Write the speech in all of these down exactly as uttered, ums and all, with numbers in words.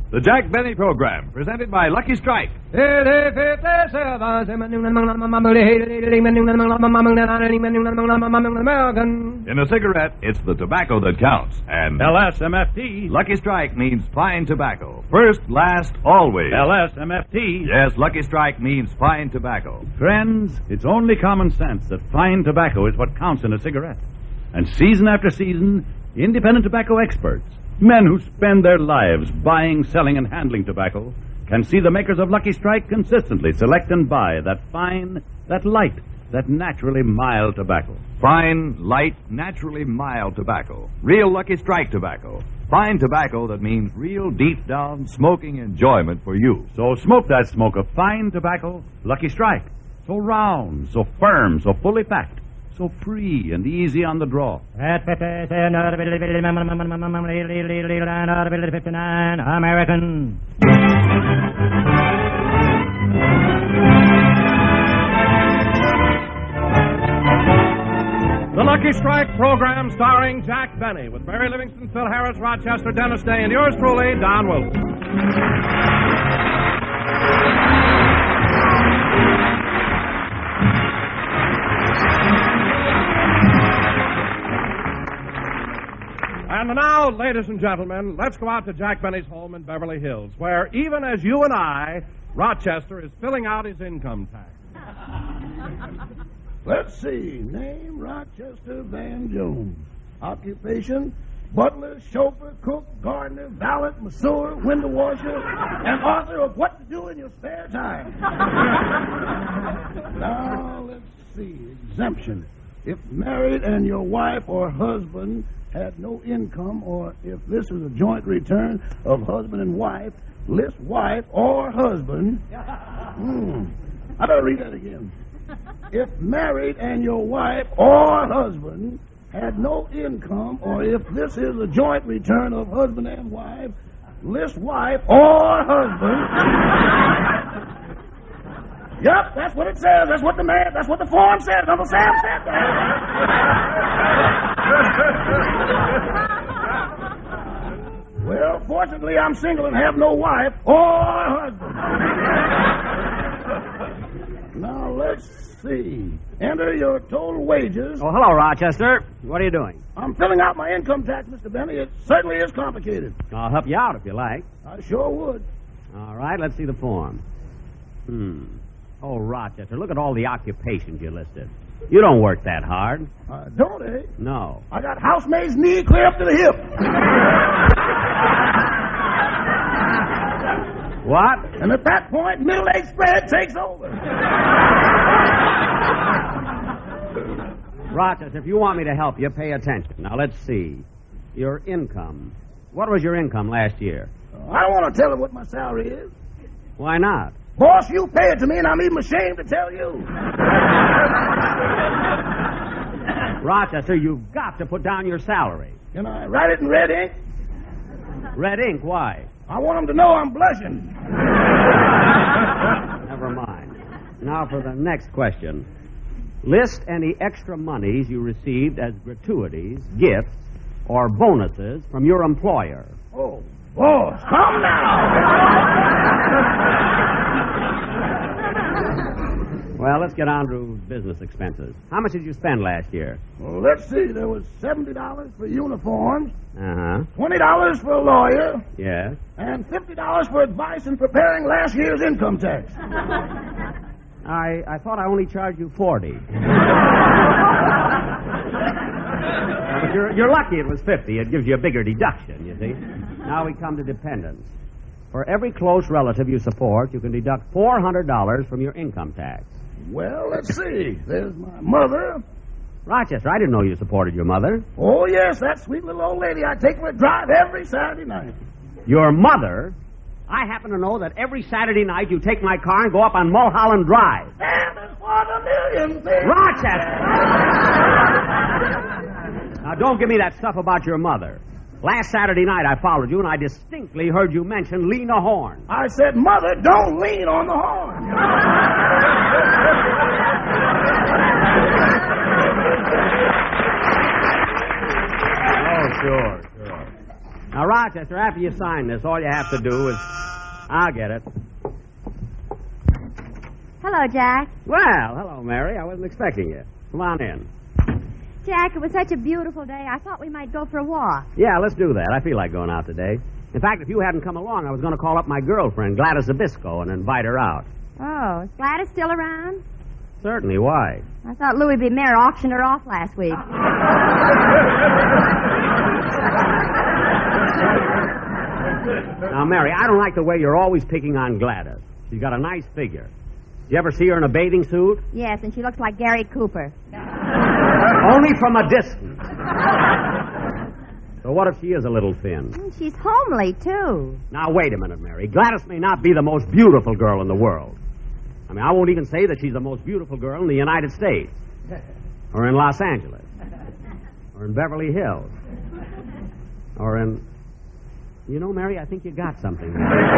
The Jack Benny Program, presented by Lucky Strike. In a cigarette, it's the tobacco that counts. And L S M F T. Lucky Strike means fine tobacco. First, last, always. L S M F T. Yes, Lucky Strike means fine tobacco. Friends, it's only common sense that fine tobacco is what counts in a cigarette. And season after season, independent tobacco experts, men who spend their lives buying, selling, and handling tobacco, can see the makers of Lucky Strike consistently select and buy that fine, that light, that naturally mild tobacco. Fine, light, naturally mild tobacco. Real Lucky Strike tobacco. Fine tobacco that means real deep-down smoking enjoyment for you. So smoke that smoke of fine tobacco, Lucky Strike. So round, so firm, so fully packed. So free and easy on the draw. fifty-nine American. The Lucky Strike program starring Jack Benny with Barry Livingston, Phil Harris, Rochester, Dennis Day, and yours truly, Don Wilson. And now, ladies and gentlemen, let's go out to Jack Benny's home in Beverly Hills, where even as you and I, Rochester is filling out his income tax. Let's see. Name, Rochester Van Jones. Occupation, butler, chauffeur, cook, gardener, valet, masseur, window washer, and author of What to Do in Your Spare Time. Now, let's see. Exemption. If married and your wife or husband had no income, or if this is a joint return of husband and wife, list wife or husband. Hmm. I better read that again. If married and your wife or husband had no income, or if this is a joint return of husband and wife, list wife or husband. Yep, that's what it says. That's what the man, that's what the form says. Uncle Sam said that. Well, fortunately, I'm single and have no wife or husband. Now, let's see. Enter your total wages. Oh, hello, Rochester. What are you doing? I'm filling out my income tax, Mister Benny. It certainly is complicated. I'll help you out if you like. I sure would. All right, let's see the form. Hmm. Oh, Rochester, look at all the occupations you listed. You don't work that hard. Uh, don't eh? No. I got housemaid's knee clear up to the hip. What? And at that point, middle age spread takes over. Rochester, if you want me to help you, pay attention. Now, let's see. Your income. What was your income last year? Uh, I don't want to tell her what my salary is. Why not? Boss, you pay it to me, and I'm even ashamed to tell you. Rochester, you've got to put down your salary. Can I write it in red ink? Red ink, why? I want them to know I'm blushing. Never mind. Now for the next question. List any extra monies you received as gratuities, gifts, or bonuses from your employer. Oh, boss, come now. Well, let's get on to business expenses. How much did you spend last year? Well, let's see. There was seventy dollars for uniforms, Uh-huh. twenty dollars for a lawyer, Yes. and fifty dollars for advice in preparing last year's income tax. I, I thought I only charged you forty. But you're, you're lucky it was fifty. It gives you a bigger deduction, you see. Now we come to dependents. For every close relative you support, you can deduct four hundred dollars from your income tax. Well, let's see. There's my mother. Rochester, I didn't know you supported your mother. Oh, yes, that sweet little old lady. I take for a drive every Saturday night. Your mother? I happen to know that every Saturday night you take my car and go up on Mulholland Drive. And it's for the million thing. Rochester! Now, don't give me that stuff about your mother. Last Saturday night I followed you, and I distinctly heard you mention Lena Horne. I said, Mother, don't lean on the horn. Oh, sure, sure. Now, Rochester, after you sign this, all you have to do is... I'll get it. Hello, Jack. Well, hello, Mary. I wasn't expecting you. Come on in. Jack, it was such a beautiful day. I thought we might go for a walk. Yeah, let's do that. I feel like going out today. In fact, if you hadn't come along, I was going to call up my girlfriend, Gladys Zabisco, and invite her out. Oh, is Gladys still around? Certainly. Why? I thought Louis B. Mayer auctioned her off last week. Now, Mary, I don't like the way you're always picking on Gladys. She's got a nice figure. You ever see her in a bathing suit? Yes, and she looks like Gary Cooper. Only from a distance. So what if she is a little thin? She's homely, too. Now, wait a minute, Mary. Gladys may not be the most beautiful girl in the world. I mean, I won't even say that she's the most beautiful girl in the United States. Or in Los Angeles. Or in Beverly Hills. Or in... You know, Mary, I think you got something.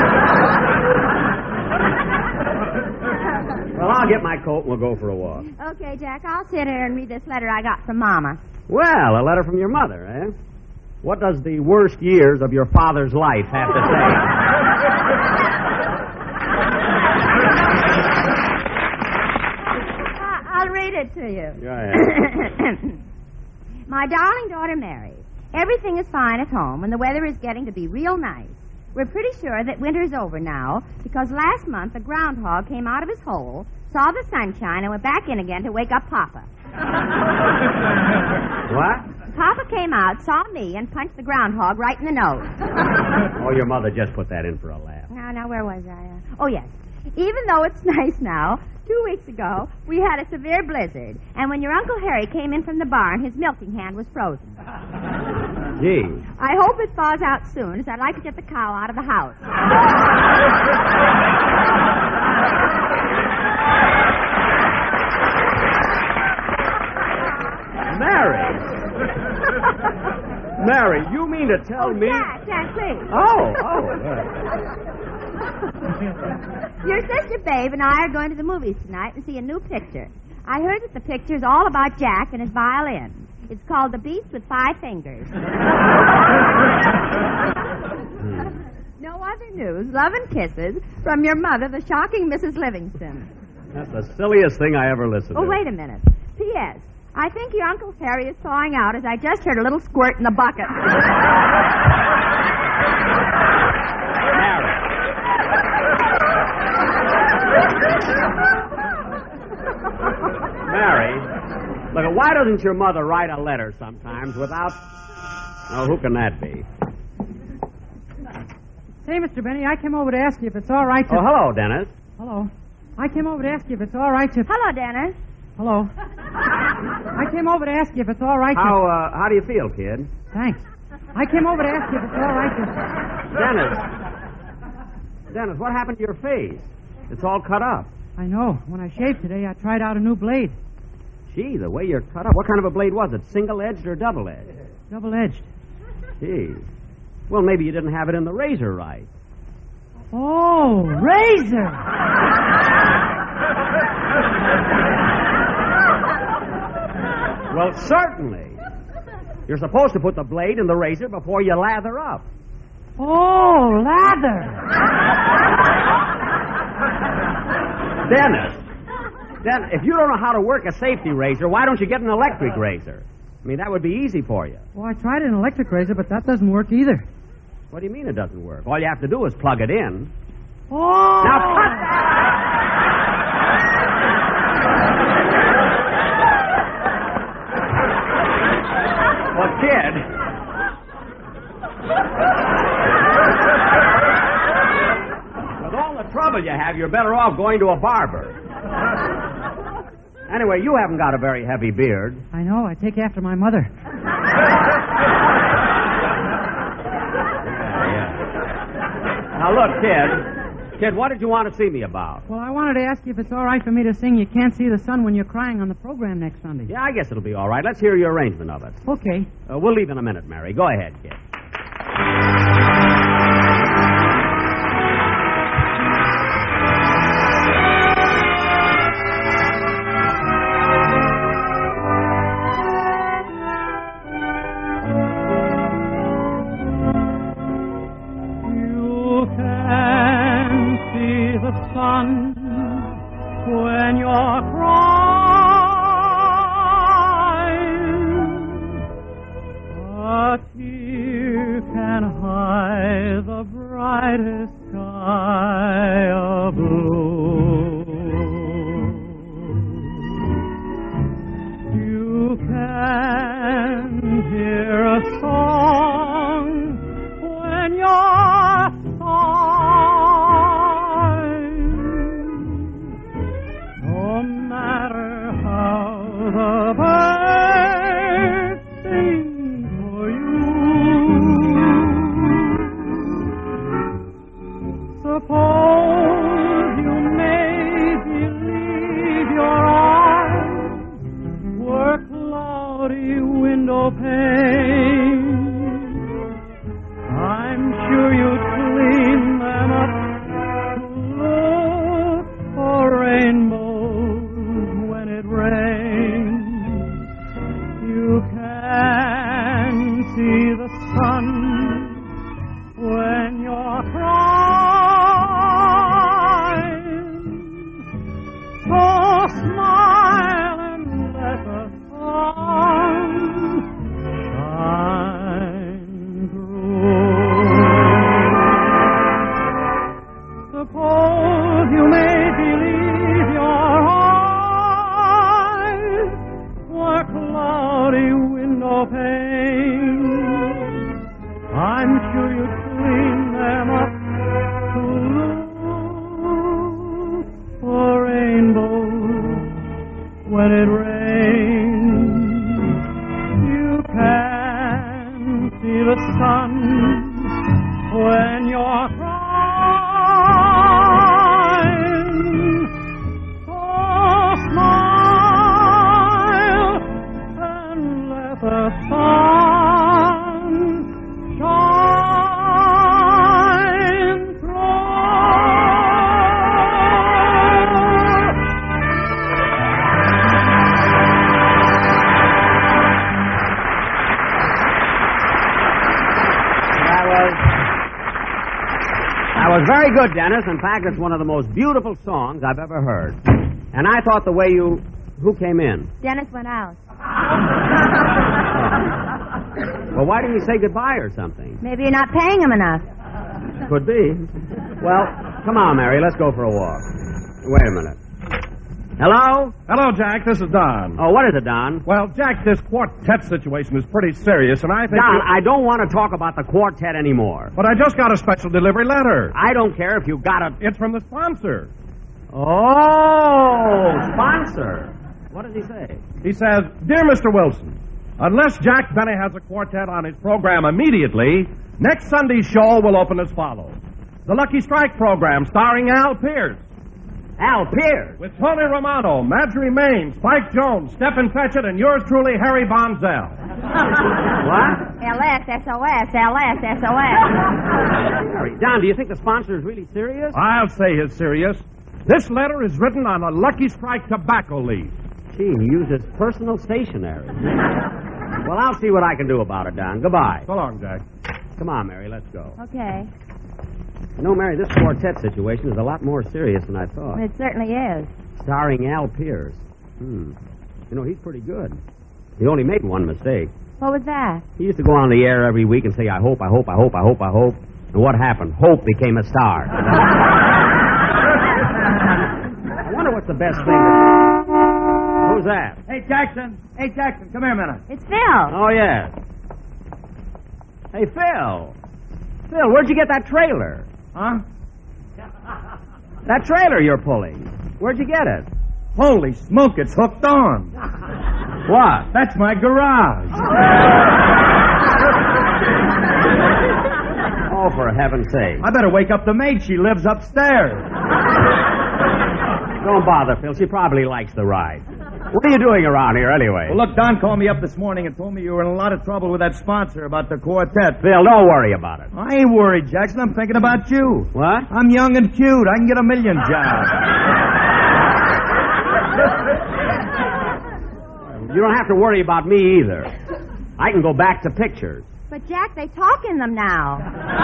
Well, I'll get my coat and we'll go for a walk. Okay, Jack, I'll sit here and read this letter I got from Mama. Well, a letter from your mother, eh? What does the worst years of your father's life have to say? I- I'll read it to you. Go ahead. My darling daughter Mary, everything is fine at home and the weather is getting to be real nice. We're pretty sure that winter's over now because last month a groundhog came out of his hole, saw the sunshine, and went back in again to wake up Papa. What? Papa came out, saw me, and punched the groundhog right in the nose. Oh, your mother just put that in for a laugh. Now, now, where was I? Uh, oh, yes. Even though it's nice now, two weeks ago, we had a severe blizzard. And when your Uncle Harry came in from the barn, his milking hand was frozen. Gee. I hope it thaws out soon, as I'd like to get the cow out of the house. Mary. Mary, you mean to tell oh, me... Jack, Jack, please. Oh, oh. Your sister Babe and I are going to the movies tonight and see a new picture. I heard that the picture's all about Jack and his violin. It's called The Beast with Five Fingers. No other news. Love and kisses from your mother, the shocking Missus Livingston. That's the silliest thing I ever listened to. Oh, wait a minute. P S. I think your Uncle Harry is thawing out as I just heard a little squirt in the bucket. Mary. Mary, look, why doesn't your mother write a letter sometimes without... Oh, who can that be? Say, Mister Benny, I came over to ask you if it's all right to... Oh, hello, Dennis. Hello. I came over to ask you if it's all right to... Hello, Dennis. Hello. I came over to ask you if it's all right to... How, uh, how do you feel, kid? Thanks. I came over to ask you if it's all right to... Dennis. Dennis, what happened to your face? It's all cut up. I know. When I shaved today, I tried out a new blade. Gee, the way you're cut up. What kind of a blade was it? Single-edged or double-edged? Double-edged. Gee. Well, maybe you didn't have it in the razor right. Oh, razor! Well, certainly. You're supposed to put the blade in the razor before you lather up. Oh, lather! Dennis, Dennis, if you don't know how to work a safety razor, why don't you get an electric razor? I mean, that would be easy for you. Well, I tried an electric razor, but that doesn't work either. What do you mean it doesn't work? All you have to do is plug it in. Oh! Now, cut! Well, kid. With all the trouble you have, you're better off going to a barber. Anyway, you haven't got a very heavy beard. I know. I take after my mother. Now, look, kid. Kid, what did you want to see me about? Well, I wanted to ask you if it's all right for me to sing You Can't See the Sun When You're Crying on the program next Sunday. Yeah, I guess it'll be all right. Let's hear your arrangement of it. Okay. Uh, we'll leave in a minute, Mary. Go ahead, kid. can see the sun when you're crying. A tear can hide the brightest sky of blue. You can hear a song when you're sighing. No matter how the birds sing for you, suppose you may believe your eyes were cloudy window panes. I'm sure you'd clean them up to look for rainbows when it rains. You can see the sun when you're crying. So smile and let the sun shine through. Suppose you may believe your eyes were cloudy window panes. I'm sure you'd clean them up to look for rainbows when it rains. You can see the sun when you're crying. So smile and let the sun shine That was very good, Dennis. In fact, it's one of the most beautiful songs I've ever heard. And I thought the way you... Who came in? Dennis went out. Well, why didn't you say goodbye or something? Maybe you're not paying him enough. Could be. Well, come on, Mary. Let's go for a walk. Wait a minute. Hello? Hello, Jack. This is Don. Oh, what is it, Don? Well, Jack, this quartet situation is pretty serious, and I think... Don, you... I don't want to talk about the quartet anymore. But I just got a special delivery letter. I don't care if you got a... It's from the sponsor. Oh, sponsor. What does he say? He says, Dear Mister Wilson, unless Jack Benny has a quartet on his program immediately, next Sunday's show will open as follows. The Lucky Strike program starring Al Pierce. Al Pierce? With Tony Romano, Marjorie Main, Spike Jones, Stephen Fetchit, and yours truly, Harry Bonzell. What? L S S O S, L S S O S. Harry, Don, do you think the sponsor is really serious? I'll say he's serious. This letter is written on a Lucky Strike tobacco leaf. Gee, he uses personal stationery. Well, I'll see what I can do about it, Don. Goodbye. So long, Jack. Come on, Mary, let's go. Okay. You know, Mary, this quartet situation is a lot more serious than I thought. It certainly is. Starring Al Pierce. Hmm. You know, he's pretty good. He only made one mistake. What was that? He used to go on the air every week and say, I hope, I hope, I hope, I hope, I hope. And what happened? Hope became a star. I wonder what's the best thing to... Who's that? Hey, Jackson. Hey, Jackson, come here a minute. It's Phil. Oh, yeah. Hey, Phil. Phil, where'd you get that trailer? Huh? That trailer you're pulling. Where'd you get it? Holy smoke, it's hooked on. What? That's my garage. Oh, for heaven's sake. I better wake up the maid. She lives upstairs. Don't bother, Phil. She probably likes the ride. What are you doing around here, anyway? Well, look, Don called me up this morning and told me you were in a lot of trouble with that sponsor about the quartet. Phil, don't worry about it. I ain't worried, Jackson. I'm thinking about you. What? I'm young and cute. I can get a million jobs. You don't have to worry about me either. I can go back to pictures. But, Jack, they talk in them now.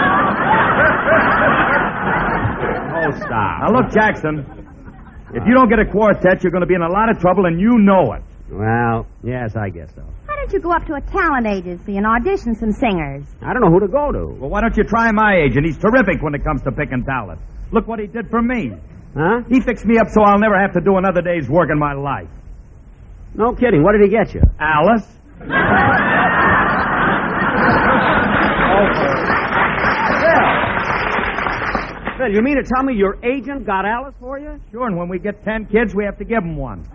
Oh, stop. Now, look, Jackson, if you don't get a quartet, you're going to be in a lot of trouble, and you know it. Well, yes, I guess so. Why don't you go up to a talent agency and audition some singers? I don't know who to go to. Well, why don't you try my agent? He's terrific when it comes to picking talent. Look what he did for me. Huh? He fixed me up so I'll never have to do another day's work in my life. No kidding. What did he get you? Alice? Phil, you mean to tell me your agent got Alice for you? Sure, and when we get ten kids, we have to give them one.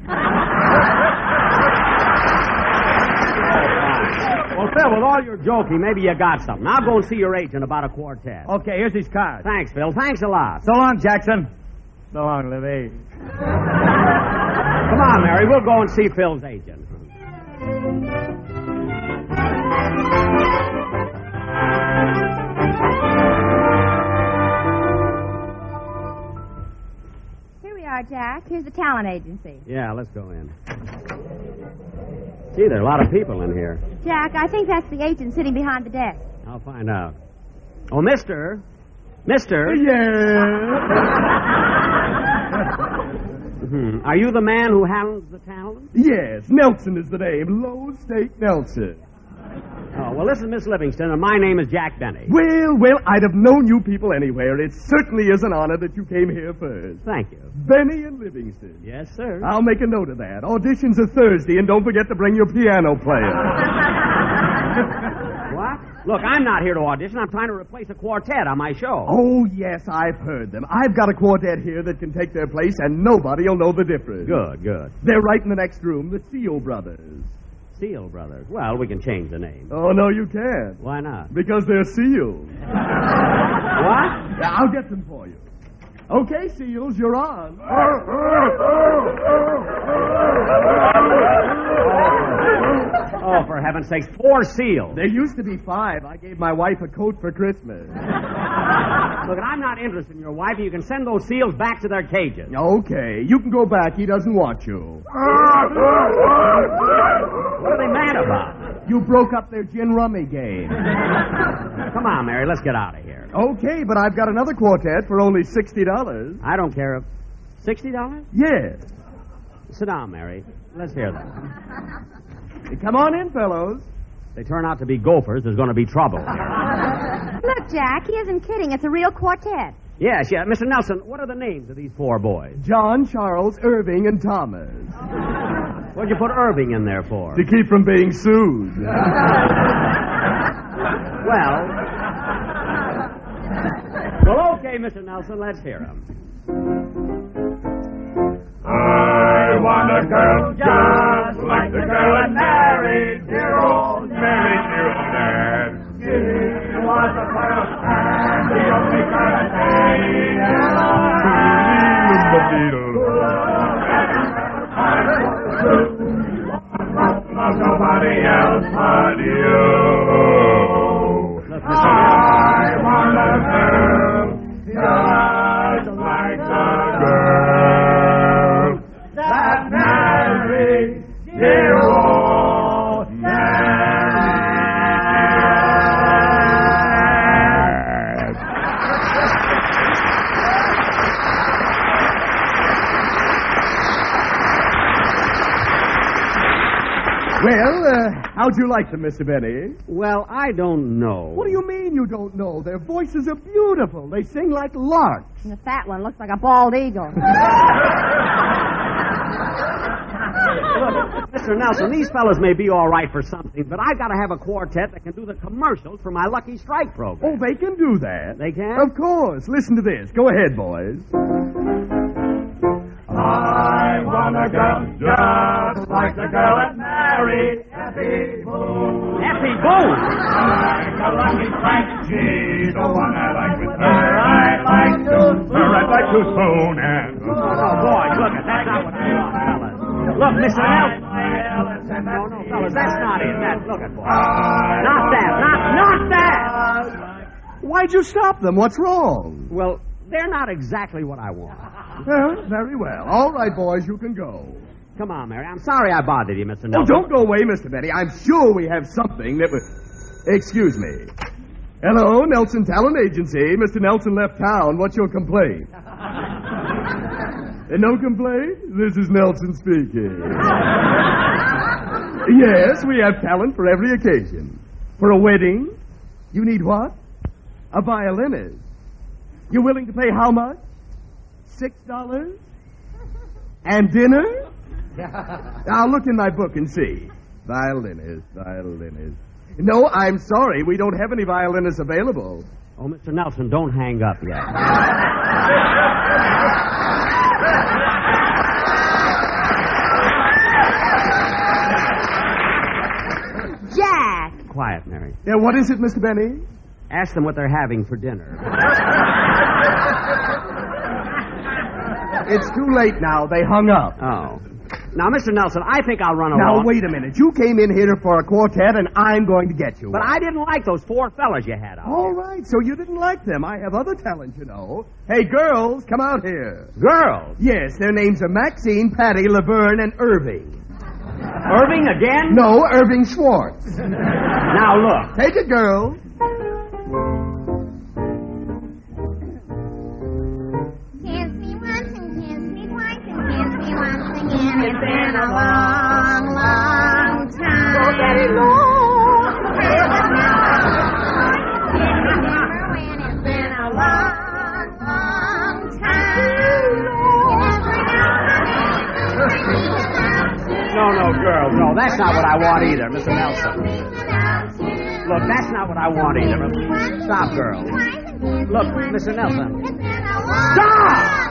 Well, Phil, with all your joking, maybe you got something. I'll go and see your agent about a quartet. Okay, here's his card. Thanks, Phil. Thanks a lot. So long, Jackson. So long, Livy. Come on, Mary. We'll go and see Phil's agent. Here we are, Jack. Here's the talent agency. Yeah, let's go in. Gee, there are a lot of people in here. Jack, I think that's the agent sitting behind the desk. I'll find out. Oh, mister. Mister. Yeah. Hmm. Are you the man who handles the talent? Yes, Nelson is the name. Low Stake Nelson. Oh, well, this is Miss Livingston, and my name is Jack Benny. Well, well, I'd have known you people anywhere. It certainly is an honor that you came here first. Thank you. Benny and Livingston. Yes, sir. I'll make a note of that. Auditions are Thursday, and don't forget to bring your piano player. What? Look, I'm not here to audition. I'm trying to replace a quartet on my show. Oh, yes, I've heard them. I've got a quartet here that can take their place, and nobody will know the difference. Good, good. They're right in the next room, the Seal Brothers. Seal Brothers. Well, we can change the name. Oh, no, you can't. Why not? Because they're seals. What? Yeah, I'll get them for you. Okay, Seals, you're on. Oh, for heaven's sakes, four seals. There used to be five. I gave my wife a coat for Christmas. Look, I'm not interested in your wife. You can send those seals back to their cages. Okay, you can go back. He doesn't want you. What are they mad about? You broke up their gin rummy game. Come on, Mary, let's get out of here. Okay, but I've got another quartet for only sixty dollars. I don't care if... sixty dollars? Yes. Sit down, Mary. Let's hear them. Come on in, fellows. If they turn out to be gophers, there's going to be trouble. Look, Jack, he isn't kidding. It's a real quartet. Yes, yeah. Mister Nelson, what are the names of these four boys? John, Charles, Irving, and Thomas. What'd you put Irving in there for? To keep from being sued. Well... Well, okay, Mister Nelson, let's hear him. I want a girl just like the girl I married, dear old Mary Newland. She was the first and the only girl I dated. Nobody else but you. I want a girl just like the girl that married dear old Ned. Well, uh, how'd you like them, Mister Benny? Well, I don't know. What do you mean you don't know? Their voices are beautiful. They sing like larks. And the fat one looks like a bald eagle. Look, Mister Nelson, these fellas may be all right for something, but I've got to have a quartet that can do the commercials for my Lucky Strike program. Oh, they can do that. They can? Of course. Listen to this. Go ahead, boys. I want a girl just like the girl that married Effie Boone. Effie Boone? Like a Lucky Strike, she's the one I like with her. I like to her, I'd like to spoon and... Oh, boy, look, that's not what I want, fellas. Look, Mister Nelson. No, no, fellas, that's not it. That, look at boy. Not that, not, not that! Why'd you stop them? What's wrong? Well, they're not exactly what I want. Well, very well. All right, boys, you can go. Come on, Mary. I'm sorry I bothered you, Mister Oh, Nelson. don't go away, Mister Benny. I'm sure we have something that would... Excuse me. Hello, Nelson Talent Agency. Mister Nelson left town. What's your complaint? Uh, no complaint? This is Nelson speaking. Yes, we have talent for every occasion. For a wedding, you need what? A violinist. You're willing to pay how much? Six dollars? And dinner? I'll look in my book and see. Violinist, violinist. No, I'm sorry. We don't have any violinists available. Oh, Mister Nelson, don't hang up yet. Jack! Quiet, Mary. Yeah, what is it, Mister Benny? Ask them what they're having for dinner. It's too late now. They hung up. Oh. Now, Mister Nelson, I think I'll run Now, along. wait a minute. You came in here for a quartet, and I'm going to get you. But I didn't like those four fellas you had out. All right, so you didn't like them. I have other talent, you know. Hey, girls, come out here. Girls? Yes, their names are Maxine, Patty, Laverne, and Irving. Irving again? No, Irving Schwartz. Now, look. Take it, girls. Kiss me once and kiss me twice and kiss me once again. It's been a long, long time. So very long. It's been a long, long time. No, no, girls, no. That's not what I want either, Mister Nelson. Look, that's not what I want either. Stop, girls. Look, Mister Nelson. Stop!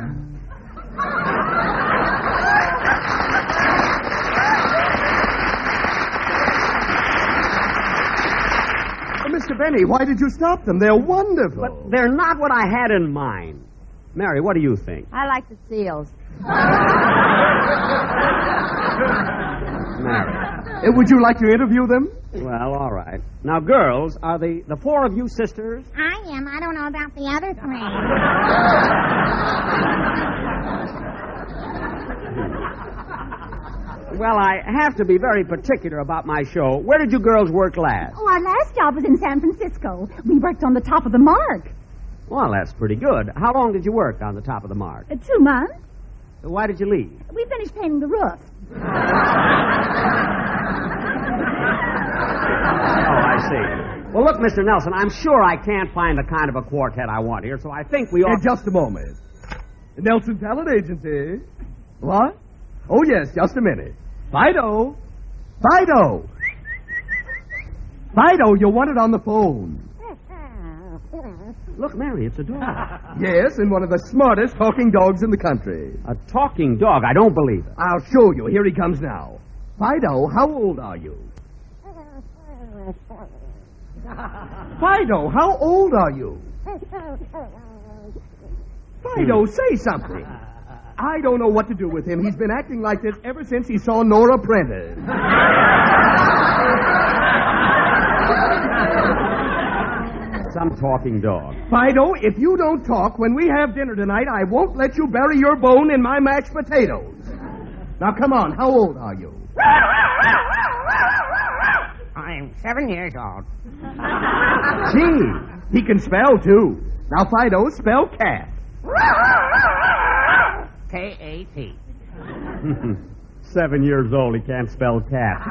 Mister Benny, why did you stop them? They're wonderful. But they're not what I had in mind. Mary, what do you think? I like the seals. Mary. Uh, would you like to interview them? Well, all right. Now, girls, are the, the four of you sisters? I am. I don't know about the other three. Well, I have to be very particular about my show. Where did you girls work last? Oh, our last job was in San Francisco. We worked on the top of the mark. Well, that's pretty good. How long did you work on the top of the mark? Uh, two months. So why did you leave? We finished painting the roof. Oh, I see. Well, look, Mister Nelson, I'm sure I can't find the kind of a quartet I want here, so I think we ought... Hey, just a moment. The Nelson Talent Agency. What? Oh, yes, just a minute. Fido. Fido. Fido, you want it on the phone. Look, Mary, it's a dog. Yes, and one of the smartest talking dogs in the country. A talking dog? I don't believe it. I'll show you. Here he comes now. Fido, how old are you? Fido, how old are you? Fido, say something. I don't know what to do with him. He's been acting like this ever since he saw Nora Prentice. Some talking dog. Fido, if you don't talk when we have dinner tonight, I won't let you bury your bone in my mashed potatoes. Now, come on. How old are you? I'm seven years old. Gee, he can spell, too. Now, Fido, spell cat. K A T. Seven years old, he can't spell cat.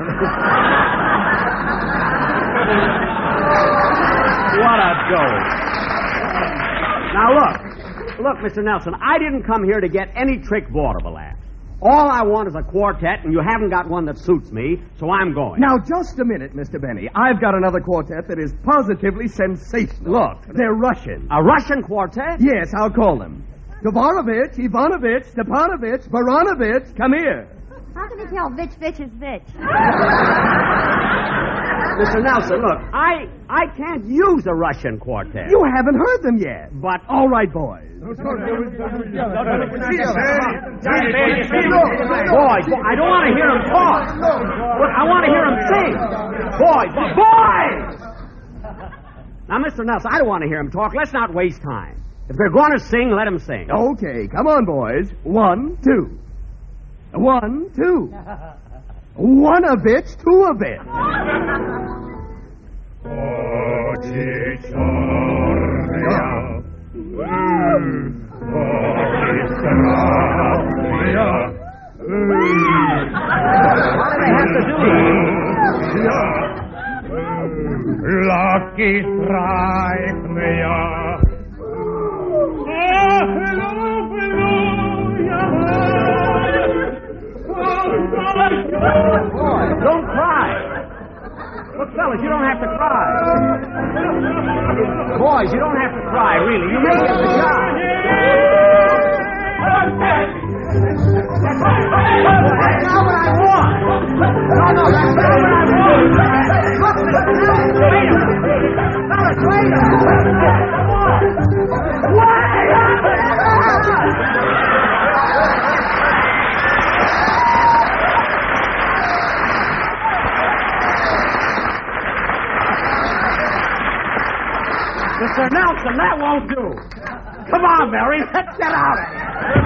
What a dope. Now, look. Look, Mister Nelson, I didn't come here to get any trick vaudeville acts. All I want is a quartet, and you haven't got one that suits me, so I'm going. Now, just a minute, Mister Benny. I've got another quartet that is positively sensational. Look. They're Russian. A Russian quartet? Yes, I'll call them. Dvorovich, Ivanovich, Stepanovich, Baranovich, come here. How can you tell which bitch is which? Mister Nelson, look, I I can't use a Russian quartet. You haven't heard them yet. But... All right, boys. Boys, I don't want to hear him talk. I want to hear him sing. Boys, boys! Now, Mister Nelson, I don't want to hear him talk. Let's not waste time. If they're going to sing, let them sing. Okay, come on, boys. One, two. One, two. One a bitch, two a bitch. Oh, Cicciorria. Oh, Cicciorria. What do they have to do? Lucky Strike, Mia. Boy, don't cry. Look, fellas, you don't have to cry. Boys, you don't have to cry, really. You may get the job. That's not what I want. No, no, that's not what I want. Look, wait a minute. Fellas, wait a minute. Come on. Wait a Mister Nelson, that won't do. Come on, Mary, let's get out of here.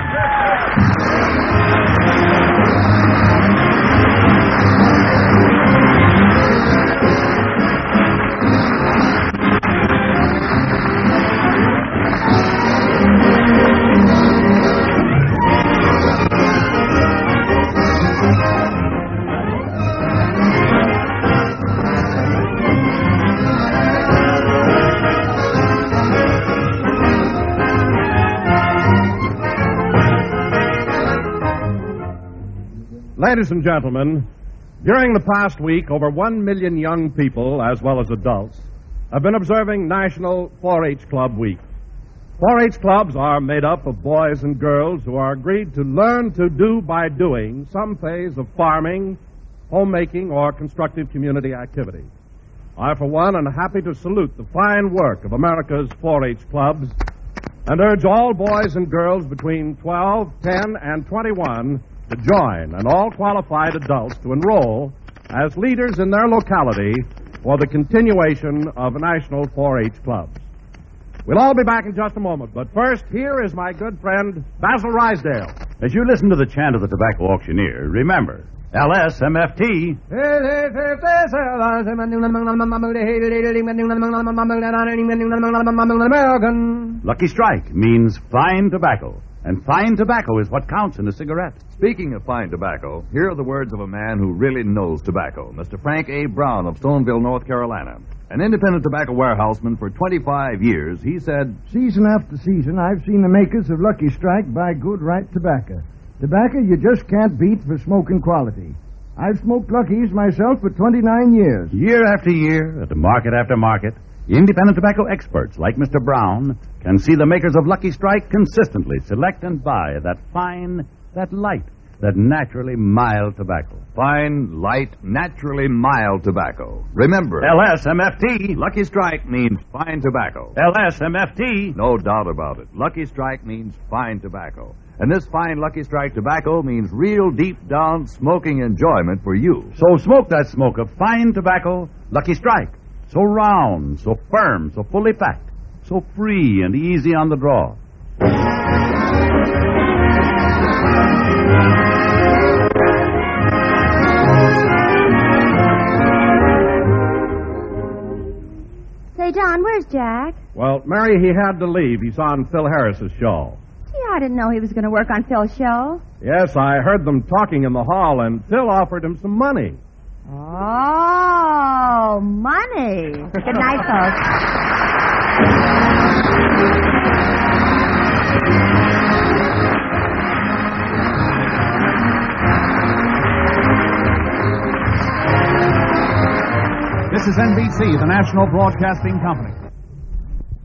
Ladies and gentlemen, during the past week, over one million young people, as well as adults, have been observing National four H Club Week. four H clubs are made up of boys and girls who are agreed to learn to do by doing some phase of farming, homemaking, or constructive community activity. I, for one, am happy to salute the fine work of America's four H clubs and urge all boys and girls between twelve, ten, and twenty-one to join, and all qualified adults to enroll as leaders in their locality for the continuation of National four H clubs. We'll all be back in just a moment, but first, here is my good friend, Basil Rysdale. As you listen to the chant of the tobacco auctioneer, remember, L S M F T. Lucky Strike means fine tobacco. And fine tobacco is what counts in a cigarette. Speaking of fine tobacco, here are the words of a man who really knows tobacco, Mister Frank A. Brown of Stoneville, North Carolina. An independent tobacco warehouseman for twenty-five years, he said, "Season after season, I've seen the makers of Lucky Strike buy good, right tobacco. Tobacco you just can't beat for smoking quality. I've smoked Luckies myself for twenty-nine years. Year after year, at market after market, independent tobacco experts like Mister Brown can see the makers of Lucky Strike consistently select and buy that fine, that light, that naturally mild tobacco. Fine, light, naturally mild tobacco. Remember, L S M F T. Lucky Strike means fine tobacco. L S M F T. No doubt about it. Lucky Strike means fine tobacco. And this fine Lucky Strike tobacco means real deep down smoking enjoyment for you. So smoke that smoke of fine tobacco, Lucky Strike. So round, so firm, so fully packed, so free and easy on the draw. Say, John, where's Jack? Well, Mary, he had to leave. He's on Phil Harris's show. Gee, I didn't know he was going to work on Phil's show. Yes, I heard them talking in the hall, and Phil offered him some money. Oh, money. Good night, folks. This is N B C, the National Broadcasting Company.